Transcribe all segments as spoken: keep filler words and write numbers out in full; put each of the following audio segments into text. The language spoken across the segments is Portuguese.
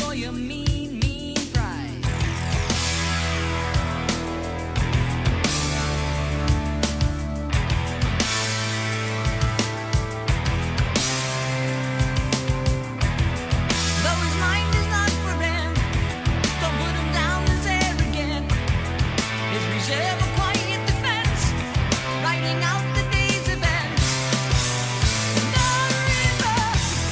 for your mean, mean pride. Though his mind is not for rent, don't put him down as arrogant. His reserve a quiet defense, writing out the day's events. The river.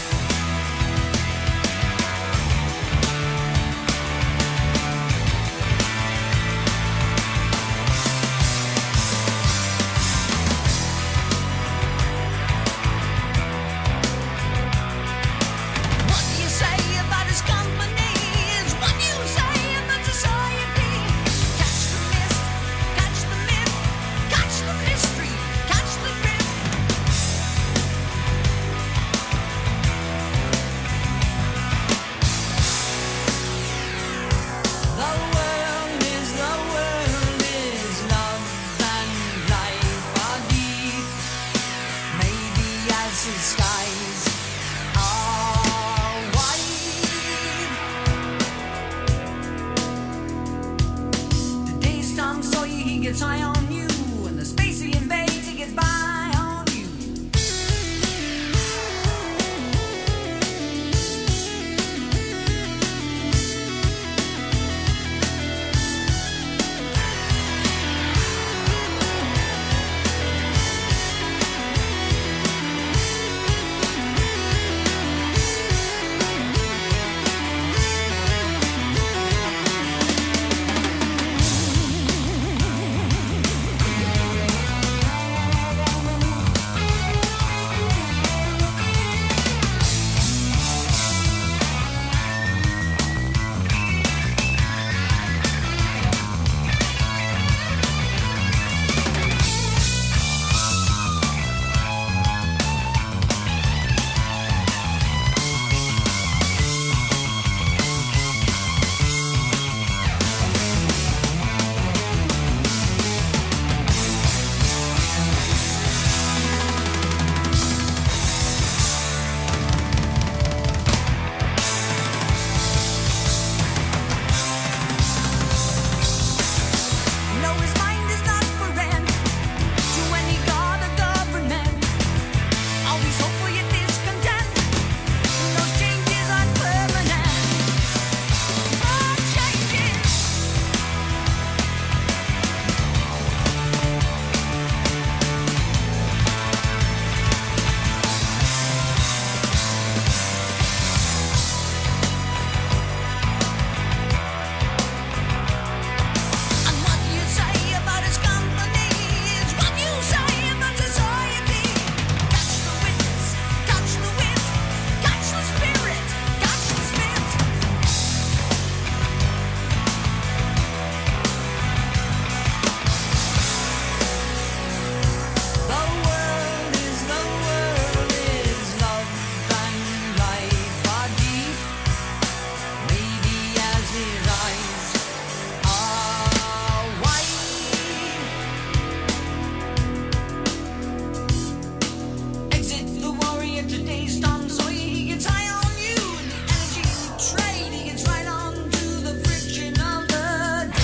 What do you say about his company is what you say about society. Catch the mist, catch the myth, catch the mystery, catch the drift. The world is, the world is love and life are deep. Maybe as the skies are wide. Today's Tom Sawyer, he gets high on you, and the space he invades, he gets by on you. No, his mind is not for rent to any god or government. Always hope for your discontent. Those changes aren't permanent. More changes. And what you say about his company is what you say about society. Catch the wits, catch the wit, catch the spirit, catch the spit. The world is, the world is love and life are deep. Maybe as his eyes are wide. Exit the warrior, today's Tom Sawyer, he gets high on you, and the energy you trade, he gets right on to the friction of the day.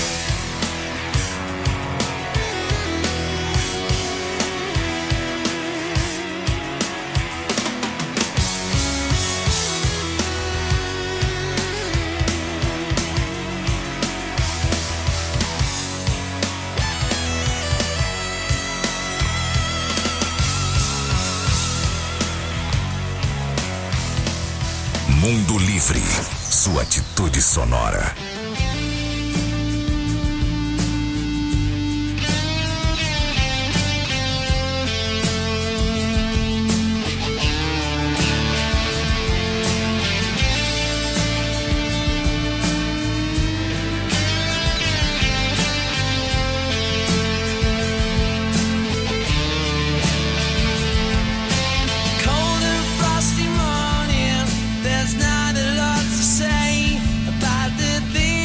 Mundo Livre, sua atitude sonora. Cold and frosty morning, there's not a lot to say about the things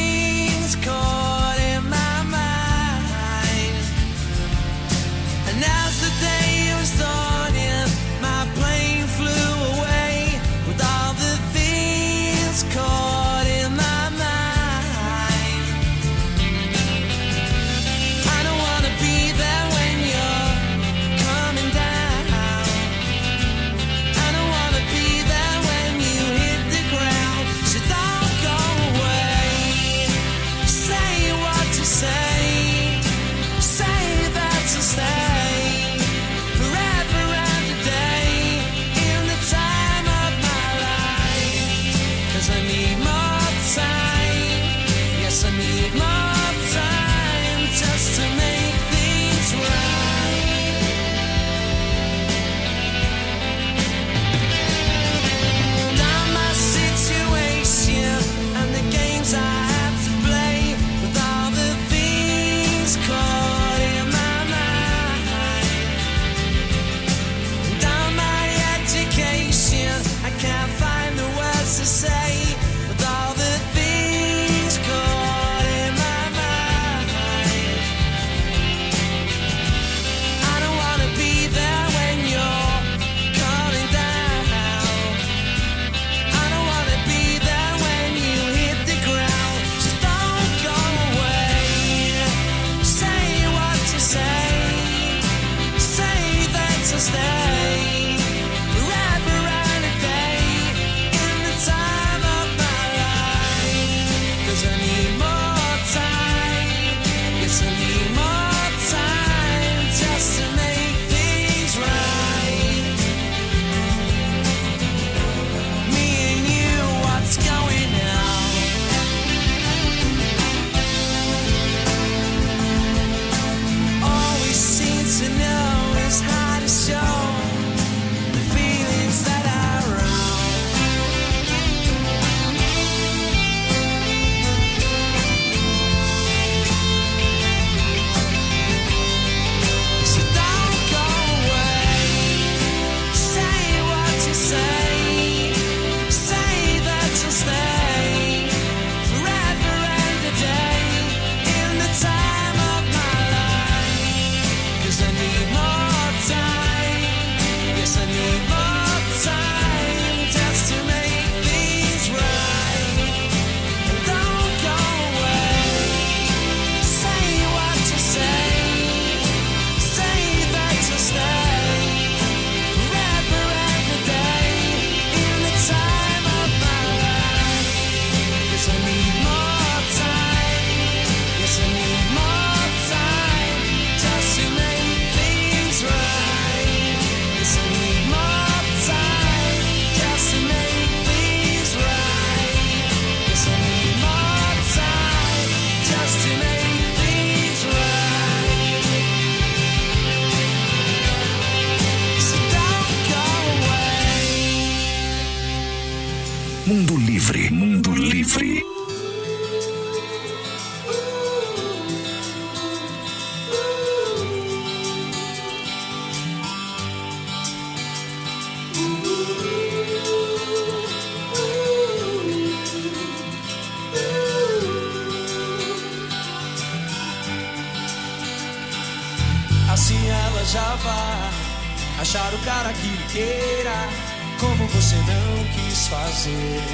já vai achar o cara que lhe queira, como você não quis fazer.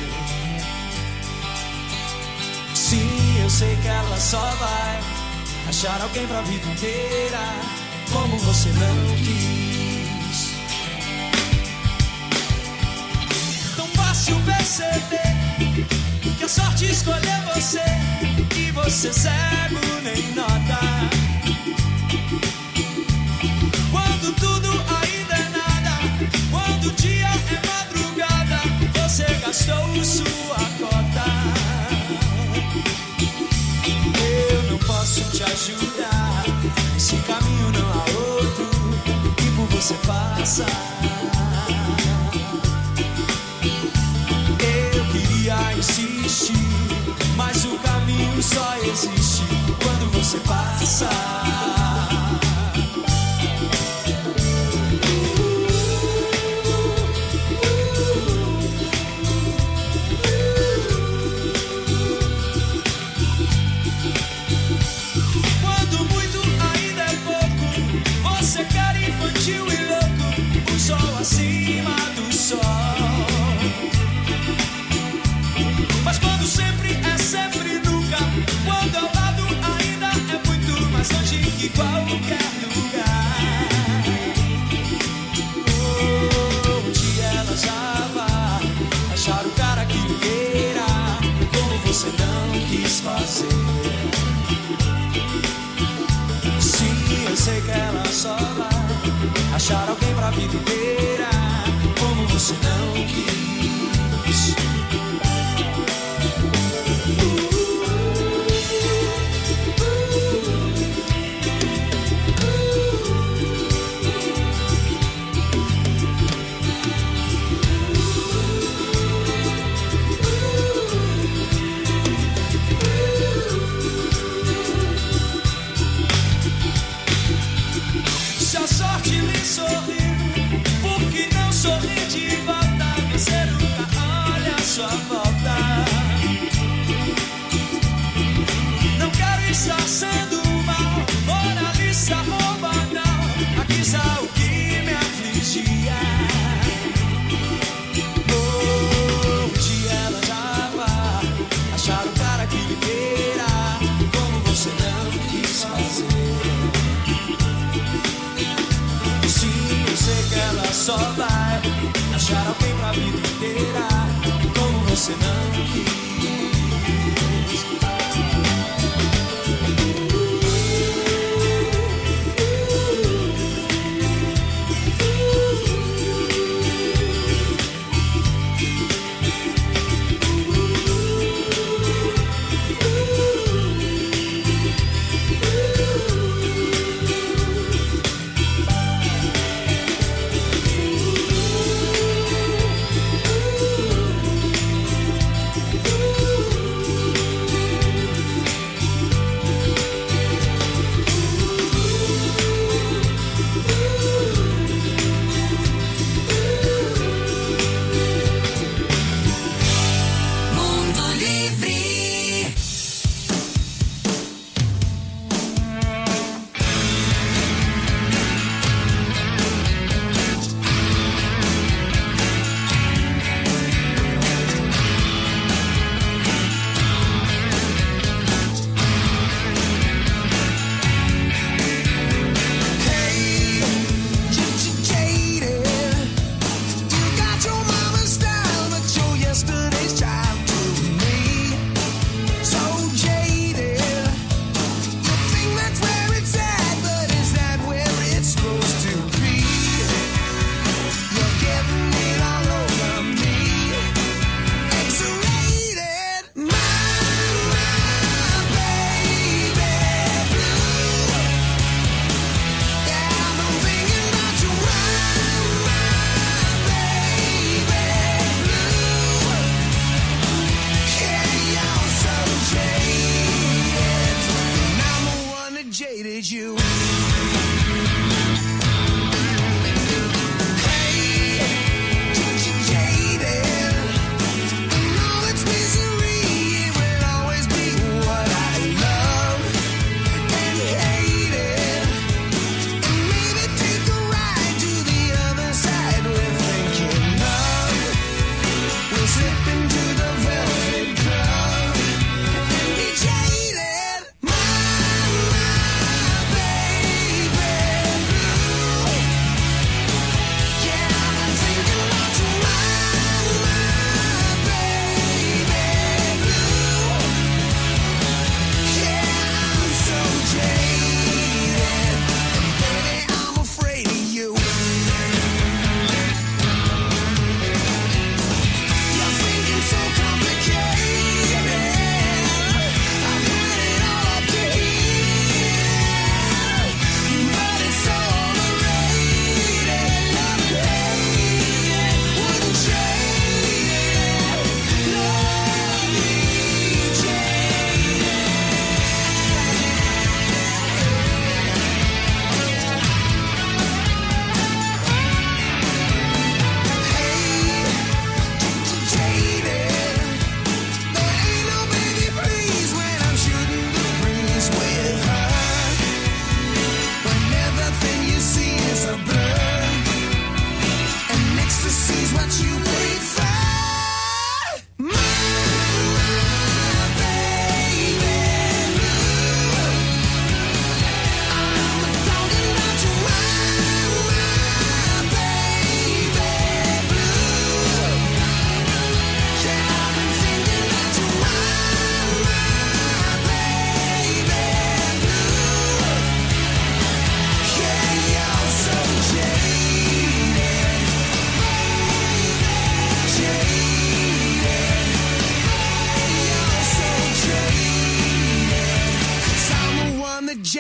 Sim, eu sei que ela só vai achar alguém pra vida inteira, como você não quis. Tão fácil perceber que a sorte escolheu você, e você cego nem nota. Quando tudo ainda é nada, quando o dia é madrugada, você gastou sua cota. Eu não posso te ajudar, esse caminho não há outro que por você faça. Eu queria insistir, mas o caminho só existe quando você passa. Infantil e louco, o sol acima do sol. Mas quando sempre é sempre nunca, quando ao lado ainda é muito mais longe que qualquer lugar. Oh, um dia ela já vai achar o cara que lhe queira, como você não quis fazer. Sim, eu sei que ela só vai achar alguém pra vida inteira, como você não quis. Se a sorte lhe sorriu, por que não sorrir de volta? Você nunca olha a sua volta. Não quero estar sendo mal, moralista ou banal, aqui está o que me afligia. Oh, um dia ela já vai achar o cara que lhe queira, como você não quis fazer. Sei que ela só vai achar alguém pra vida inteira, como você não quis.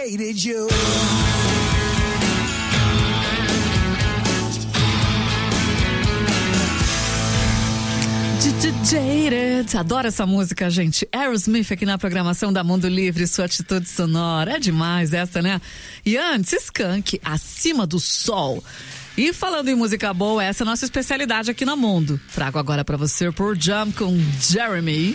hated you. Jaded. Adoro essa música, gente. Aerosmith aqui na programação da Mundo Livre, sua atitude sonora. É demais essa, né? E antes, Skank, Acima do Sol. E falando em música boa, essa é a nossa especialidade aqui no Mundo. Trago agora pra você por Jump com Jeremy.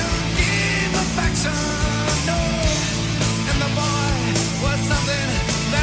Something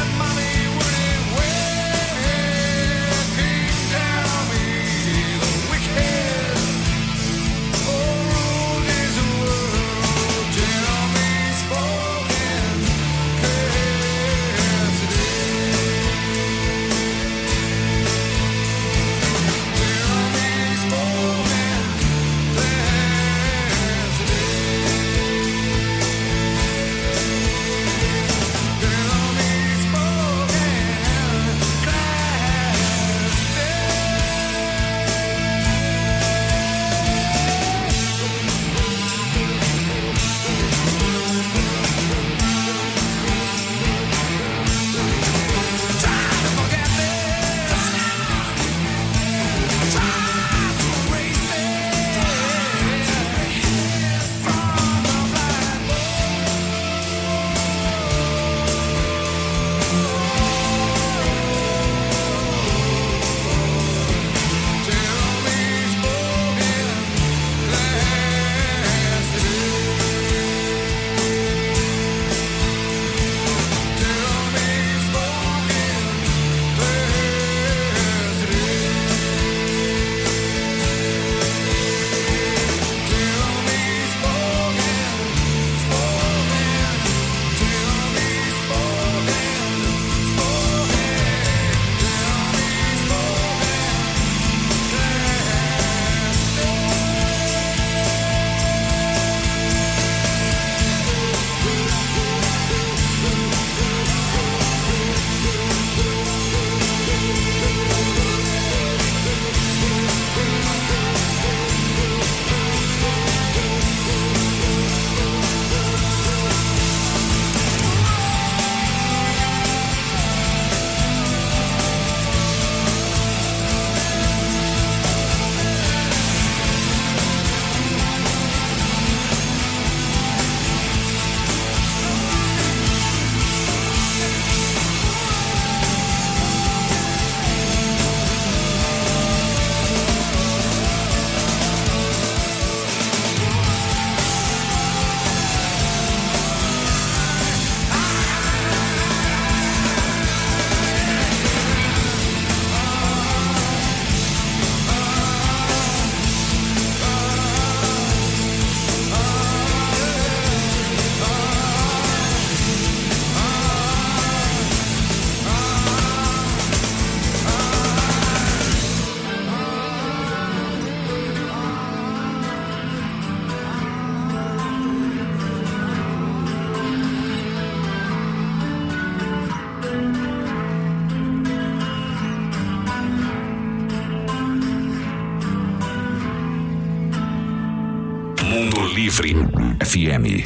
Livre F M.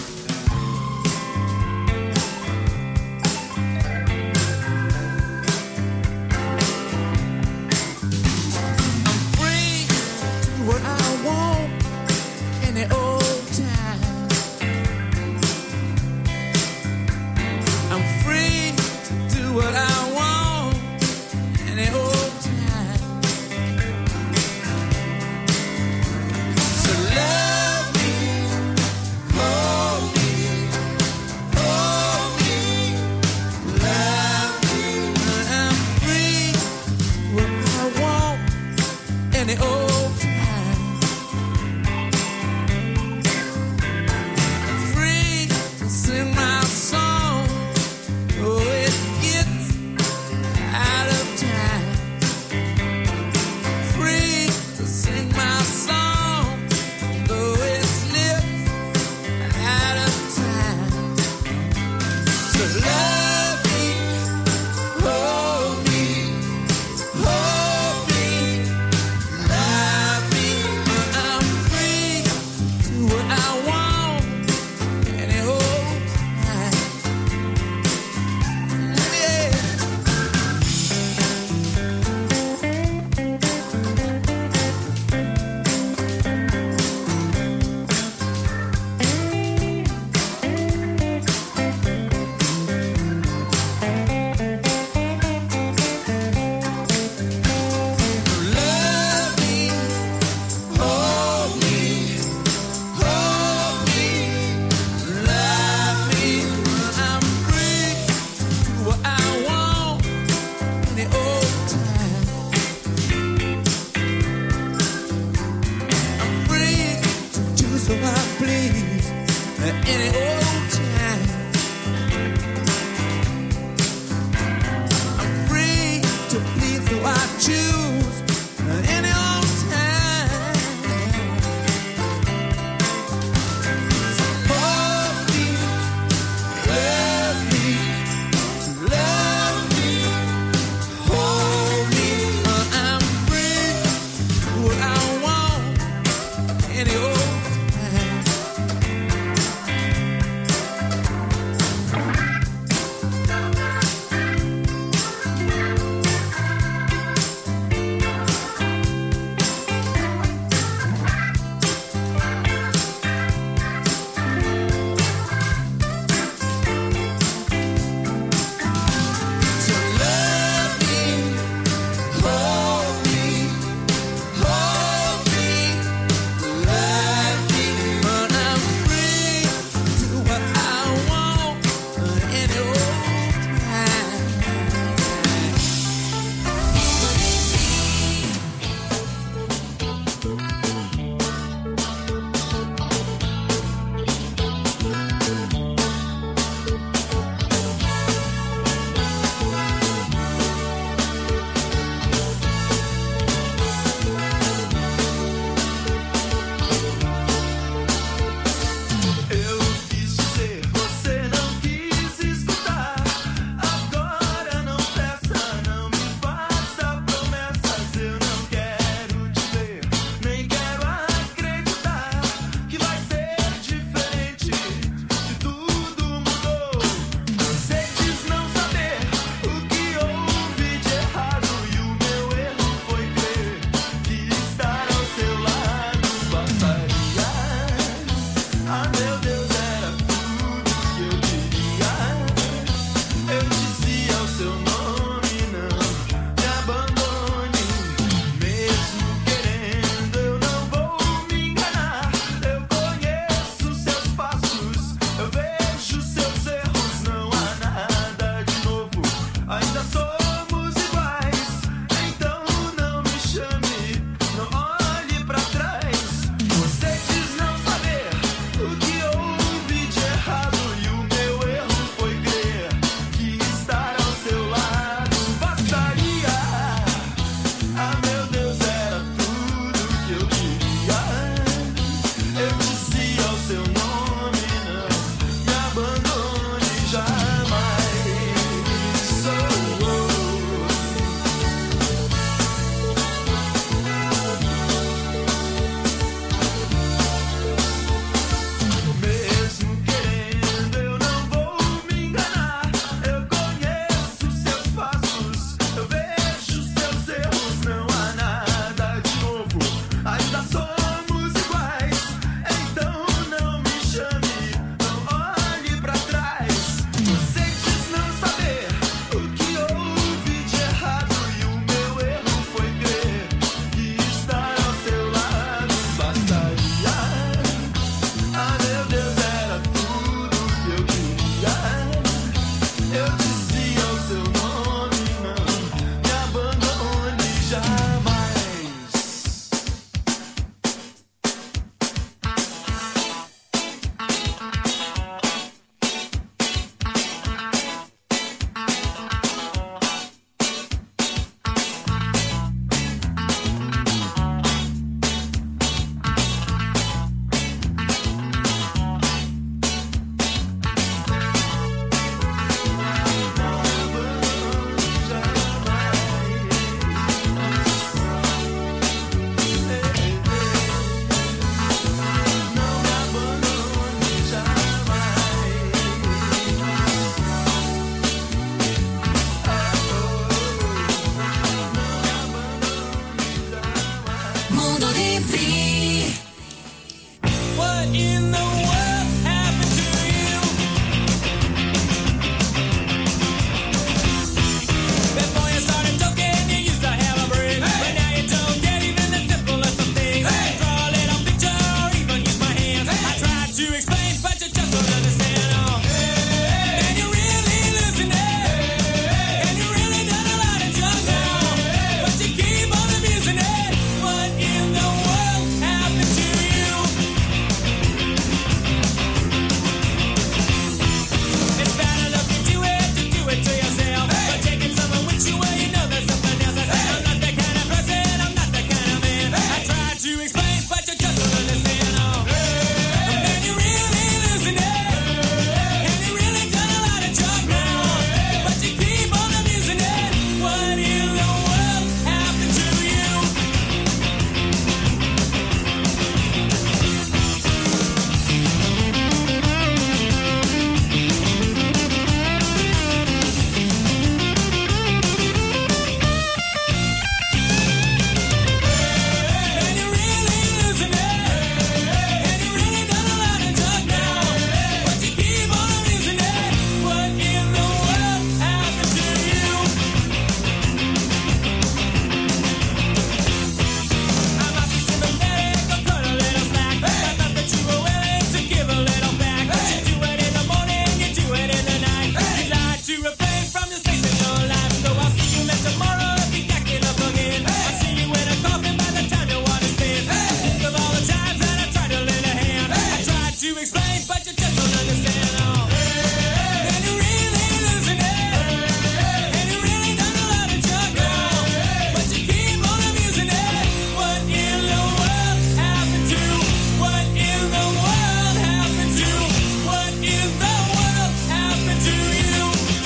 learn from mistakes in your life. So I'll see you next tomorrow if you jack it up again. I'll see you in a coffin by the time you want to spend. Think of all the times that I tried to lend a hand. I tried to explain, but you just don't understand. Oh. And you really losing it. And you really done a lot of trouble. But you keep on abusing it. What in the world happened to? What in the world happened to? What in the world happened to you?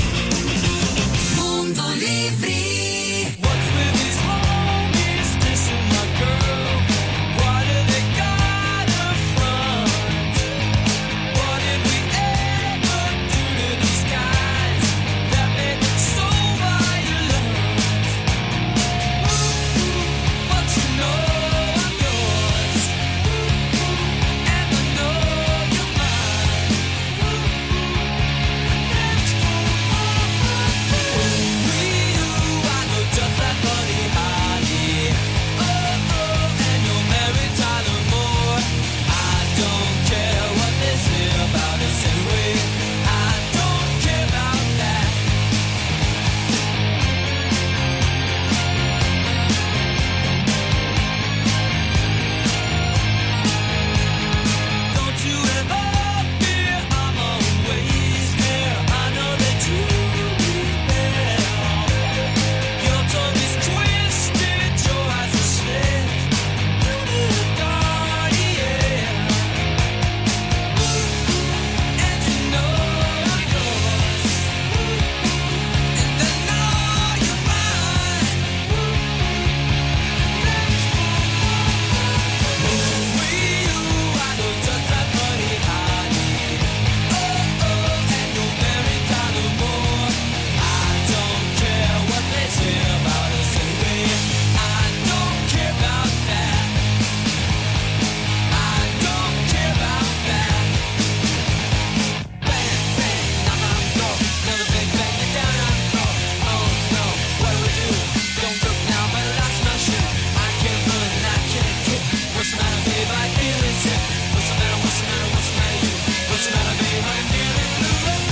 Mundo Livre. What's with these homies dissing my girl? What do they got her from? What did we ever do to these guys that made them so violent? But you know I'm yours, and I know you're mine. We you, I know just that funny honey. Oh, oh, and you're married Tyler Moore. I don't care what they say about us anyway. I don't care about that. Don't you ever fear I'm always there. I know that you will. Your tongue is twisted, your eyes are slit. You need a guardian. And you know I'm yours. And I know you're mine. We you, I know just that funny honey. Oh, oh, and you're married Tyler Moore. I don't care what they say about us anyway. I don't care about that. I don't care about that. Bang, bang, knock on the door. Another big bang, you're down on the floor. Oh no, what do we do? Don't look now, but that's not shit. I can't run and I can't kick. What's the matter, babe? I'm feeling sick. What's the matter? What's the matter? What's the matter, you? What's the matter, babe? I'm feeling blue.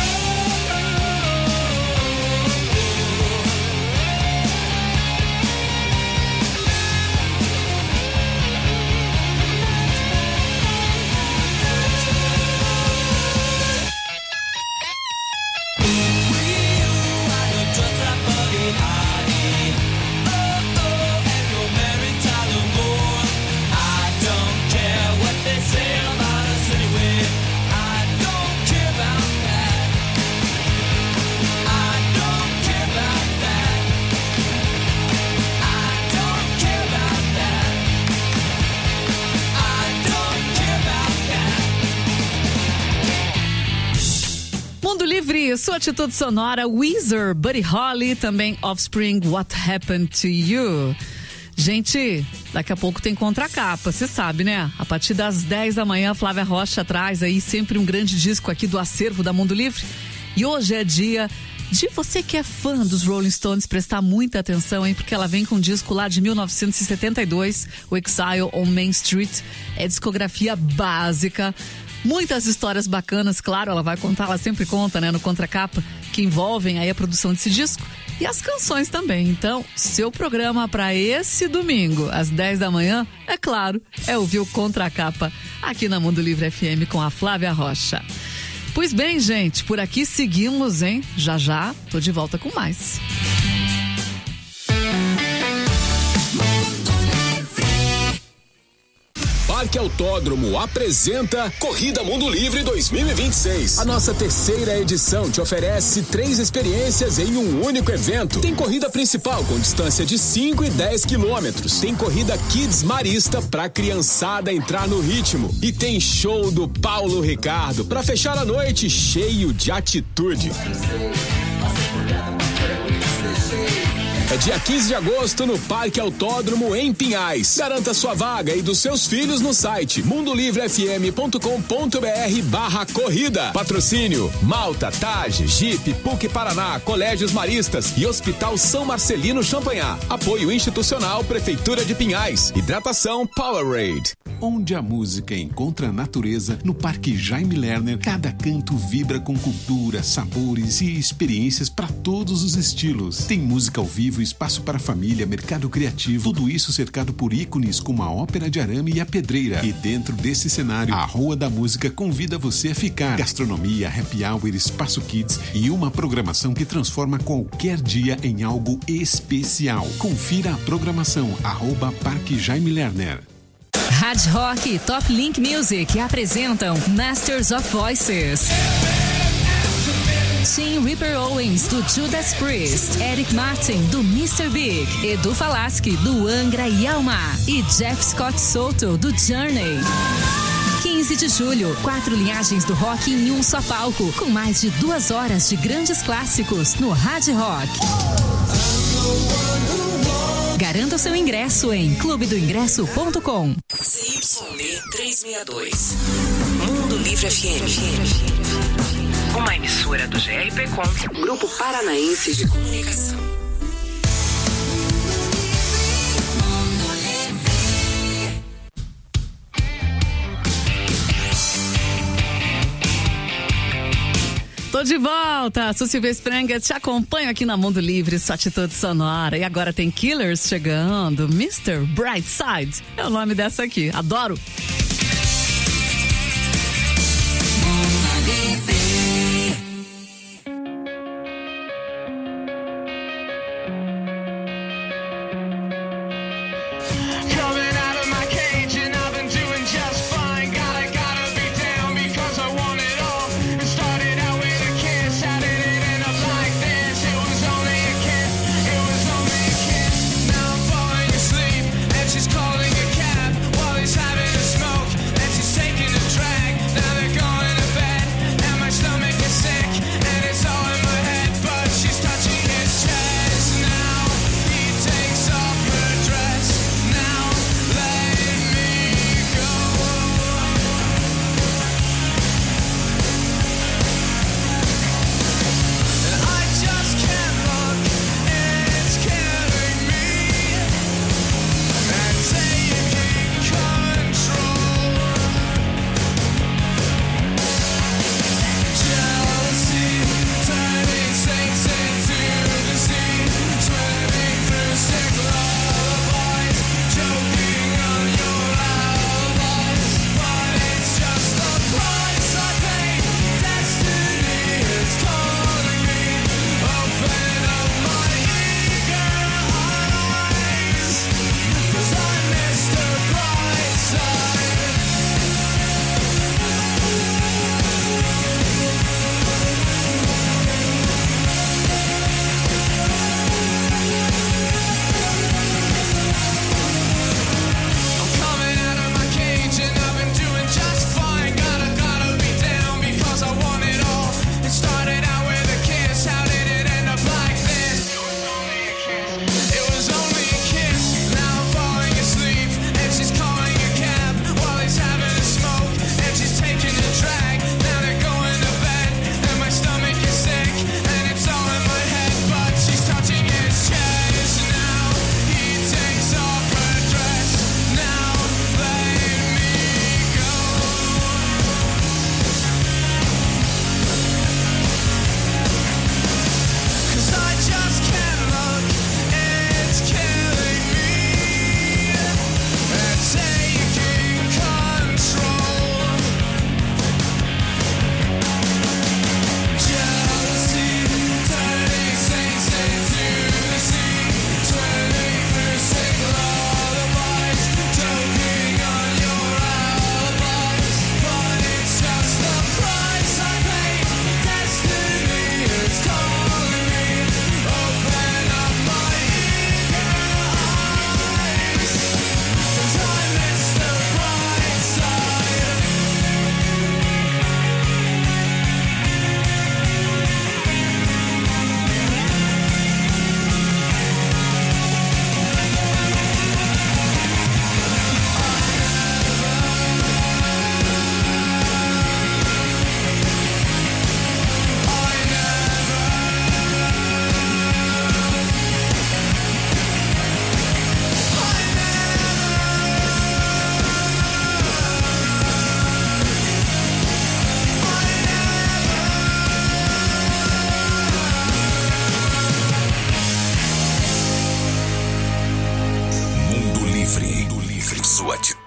Mundo Livre, sua atitude sonora, Weezer, Buddy Holly, também Offspring, What Happened to You. Gente, daqui a pouco tem contracapa, você sabe, né? A partir das dez da manhã, Flávia Rocha traz aí sempre um grande disco aqui do acervo da Mundo Livre. E hoje é dia de você que é fã dos Rolling Stones prestar muita atenção, hein? Porque ela vem com um disco lá de mil novecentos e setenta e dois, o Exile on Main Street. É discografia básica. Muitas histórias bacanas, claro, ela vai contar, ela sempre conta, né, no Contracapa, que envolvem aí a produção desse disco e as canções também. Então, seu programa para esse domingo, às dez da manhã, é claro, é ouvir o Contracapa aqui na Mundo Livre F M com a Flávia Rocha. Pois bem, gente, por aqui seguimos, hein? Já já, tô de volta com mais. Parque Autódromo apresenta Corrida Mundo Livre dois mil e vinte e seis. A nossa terceira edição te oferece três experiências em um único evento. Tem corrida principal com distância de cinco e dez quilômetros. Tem corrida Kids Marista pra criançada entrar no ritmo. E tem show do Paulo Ricardo pra fechar a noite cheio de atitude. É dia quinze de agosto no Parque Autódromo em Pinhais. Garanta sua vaga e dos seus filhos no site mundolivrefm.com.br barra corrida. Patrocínio Malta, Tage, Jeep, P U C Paraná, Colégios Maristas e Hospital São Marcelino Champagnat. Apoio institucional Prefeitura de Pinhais. Hidratação Powerade. Onde a música encontra a natureza, no Parque Jaime Lerner, cada canto vibra com cultura, sabores e experiências para todos os estilos. Tem música ao vivo, espaço para família, mercado criativo, tudo isso cercado por ícones como a Ópera de Arame e a Pedreira. E dentro desse cenário, a Rua da Música convida você a ficar. Gastronomia, happy hour, espaço kids e uma programação que transforma qualquer dia em algo especial. Confira a programação, arroba Parque Jaime Lerner. Hard Rock e Top Link Music apresentam Masters of Voices. Tim Ripper Owens, do Judas Priest, Eric Martin, do mister Big, Edu Falaschi, do Angra e Alma e Jeff Scott Soto, do Journey. quinze de julho, quatro linhagens do rock em um só palco, com mais de duas horas de grandes clássicos no Hard Rock. Garanta o seu ingresso em clube do ingresso ponto com. C Y D trezentos e sessenta e dois. Mundo Livre F M. Uma emissora do G R P Com, Grupo Paranaense de Comunicação. Tô de volta, sou Silvia Sprenger, te acompanho aqui na Mundo Livre, sua atitude sonora. E agora tem Killers chegando, mister Brightside, é o nome dessa aqui, adoro. She's calling a cab while he's having a smoke.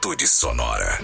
atitude sonora.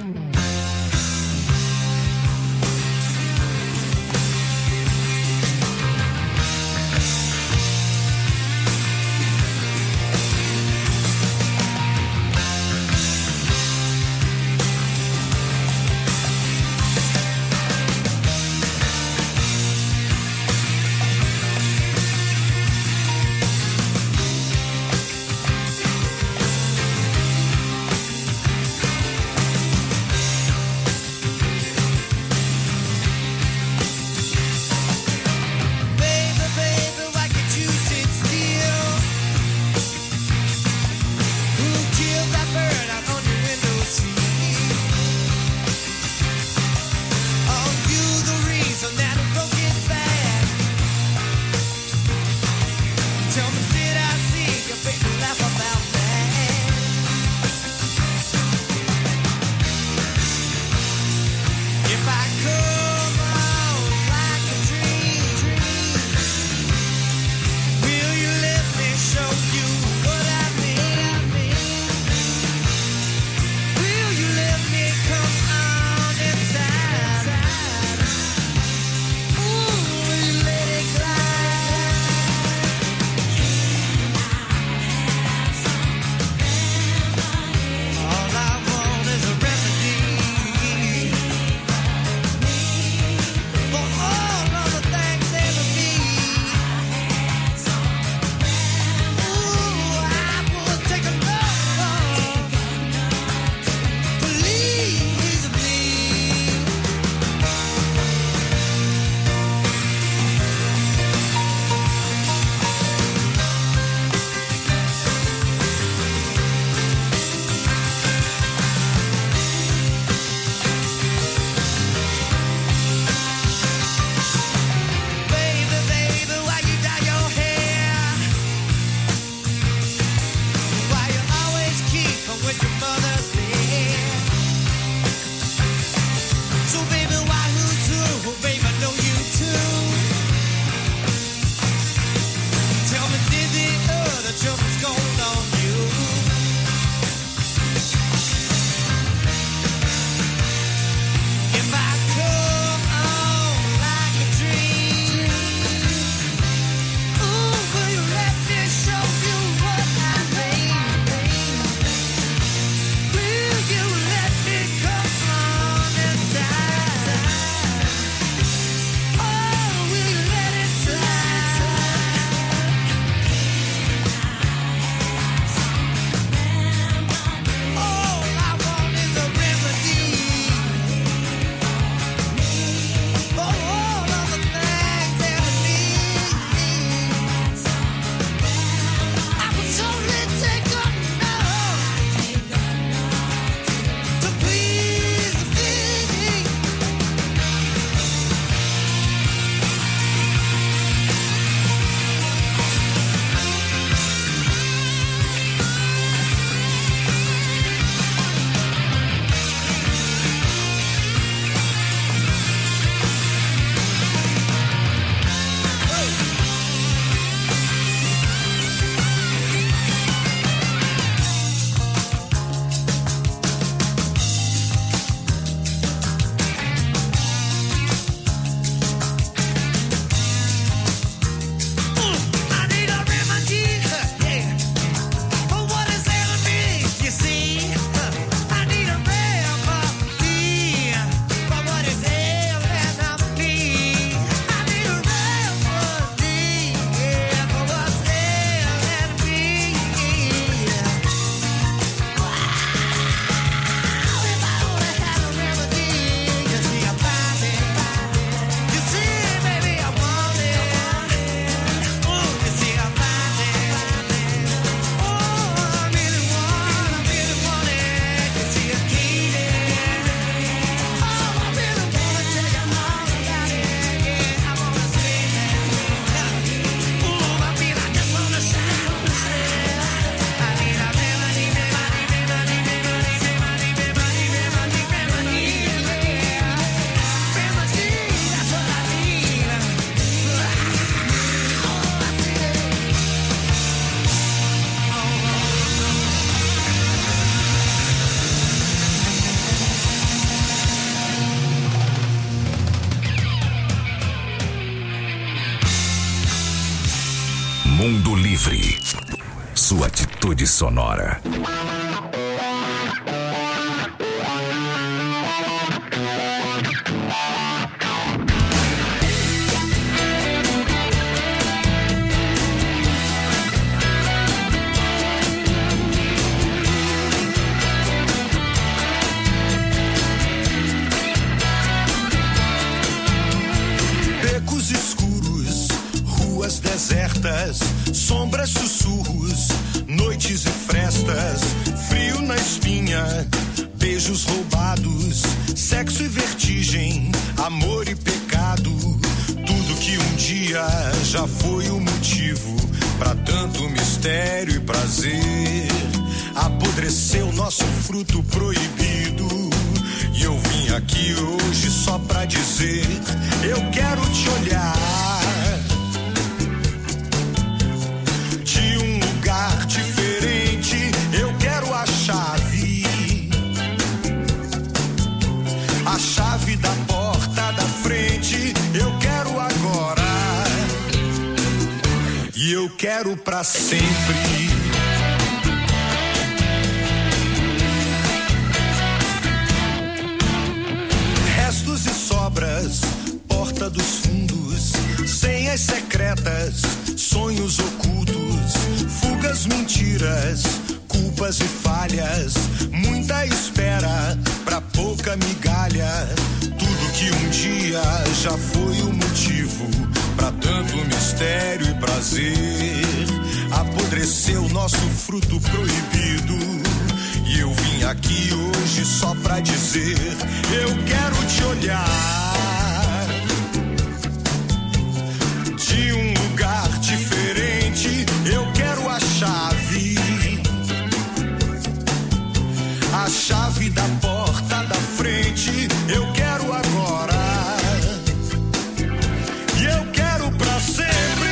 Mundo Livre. Sua atitude sonora. Becos escuros, ruas desertas, sombras, sussurros, noites e frestas, frio na espinha, beijos roubados, sexo e vertigem, amor e pecado, tudo que um dia já foi o motivo pra tanto mistério e prazer. Apodreceu nosso fruto proibido e eu vim aqui hoje só pra dizer: eu quero te olhar de um lugar diferente. Eu quero a chave, a chave da porta da frente. Eu quero agora e eu quero pra sempre. Restos e sobras, porta dos fundos, senhas secretas, sonhos ocultos, fugas, mentiras, culpas e falhas, muita espera pra pouca migalha, tudo que um dia já foi o motivo pra tanto mistério e prazer. Apodreceu nosso fruto proibido e eu vim aqui hoje só pra dizer: eu quero te olhar de um lugar diferente. Eu quero a chave, a chave da porta da frente. Eu quero agora e eu quero pra sempre.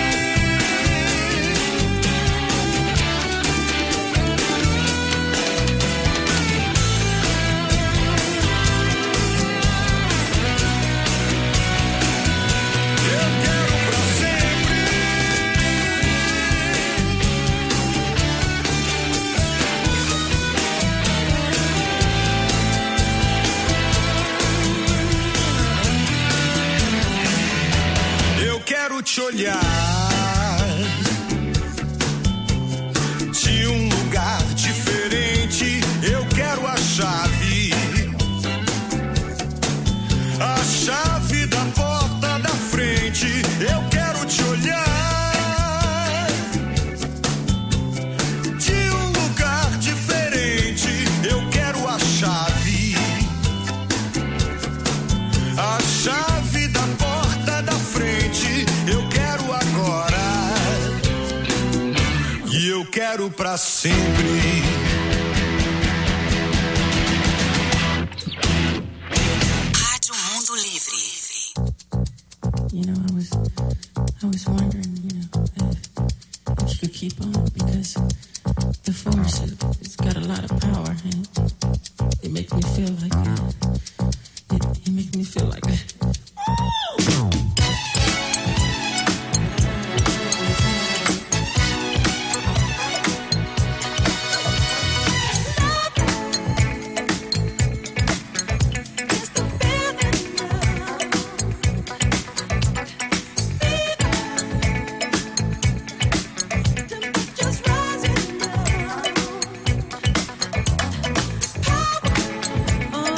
Quero te olhar de um lugar diferente. Eu quero a chave, a chave da porta da frente. Eu quero te olhar de um lugar diferente. Eu quero a chave, a chave da porta da frente. Eu quero agora e eu quero pra sempre. Rádio Mundo Livre. You know, I was, I was wondering, you know, if, if you could keep on, because the force, it, it's got a lot of power, and it makes me feel like, uh, it, it makes me feel like, oh! Oh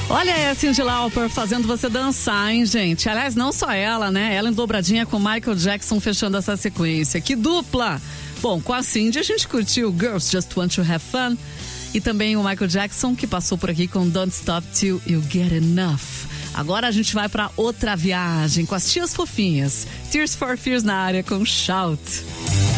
Olha aí a Cyndi Lauper fazendo você dançar, hein, gente? Aliás, não só ela, né? Ela em dobradinha com Michael Jackson fechando essa sequência. Que dupla! Bom, com a Cyndi a gente curtiu Girls Just Want to Have Fun e também o Michael Jackson que passou por aqui com Don't Stop Till You Get Enough. Agora a gente vai pra outra viagem com as tias fofinhas. Tears for Fears na área com Shout.